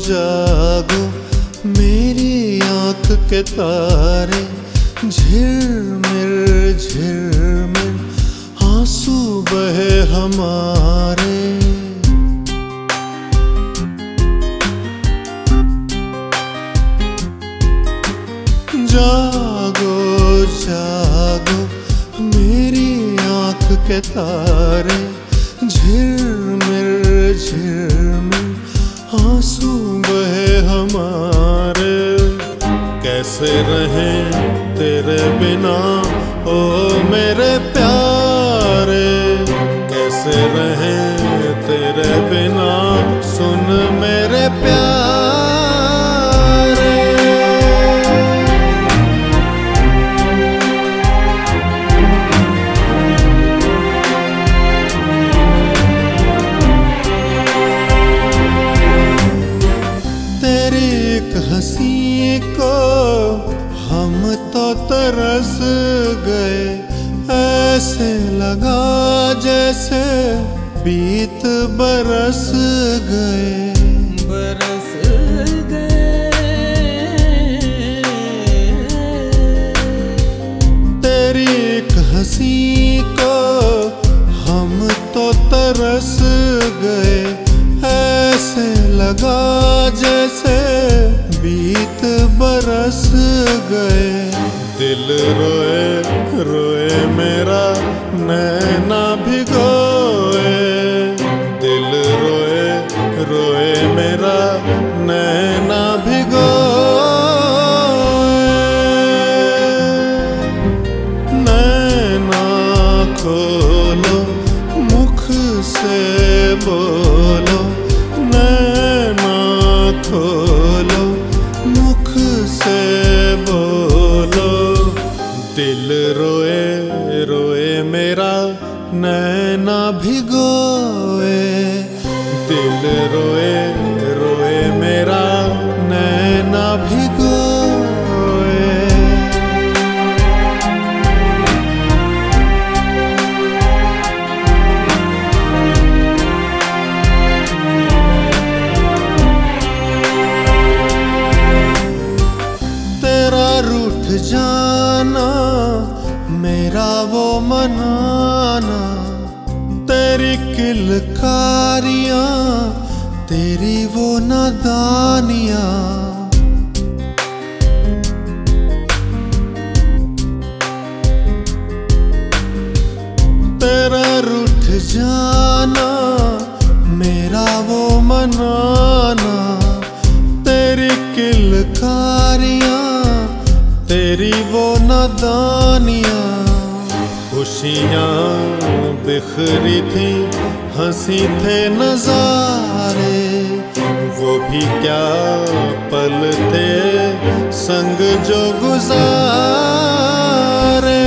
जागो मेरी आँख के तारे, झिरमिर आंसू बहे हमारे। जागो जागो मेरी आँख के तारे, झिरमिर आंसू बहे हमारे। कैसे रहें तेरे बिना ओ मेरे प्यारे, कैसे रहें तेरे बिना सुन मेरे प्यारे। तेरी एक हंसी को हम तो तरस गए, ऐसे लगा जैसे बीत बरस गए। तेरी एक हंसी को हम तो तरस गए, ऐसे लगा जैसे बीत बरस गए। दिल रोए रोए मेरा नैना भिगोए, दिल रोए रोए मेरा नैना भिगोए। नैना खोलो मुख से बोलो, नैना खोलो मुख से बोलो। दिल रोए रोए मेरा नैना भिगोए, दिल रोए रोए मेरा नैना भिगोए। तेरा रूठ जाना मेरा वो मनाना, तेरी किलकारियां तेरी वो नादानियां। तेरा रूठ जाना मेरा वो मनाना, तेरी किलकारियां तेरी वो नादानियां। खुशियाँ बिखरी थी हंसी थे नजारे, वो भी क्या पल थे संग जो गुजारे।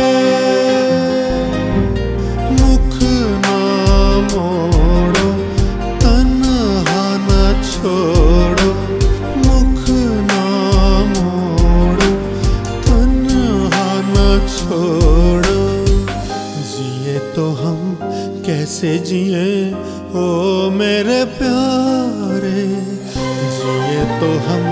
मुख ना मोड़ो तन्हा ना छोड़ो, मुख ना मोड़ो तन्हा ना छोड़ो। जिए तो हम कैसे जिए ओ मेरे प्यारे, जिए तो हम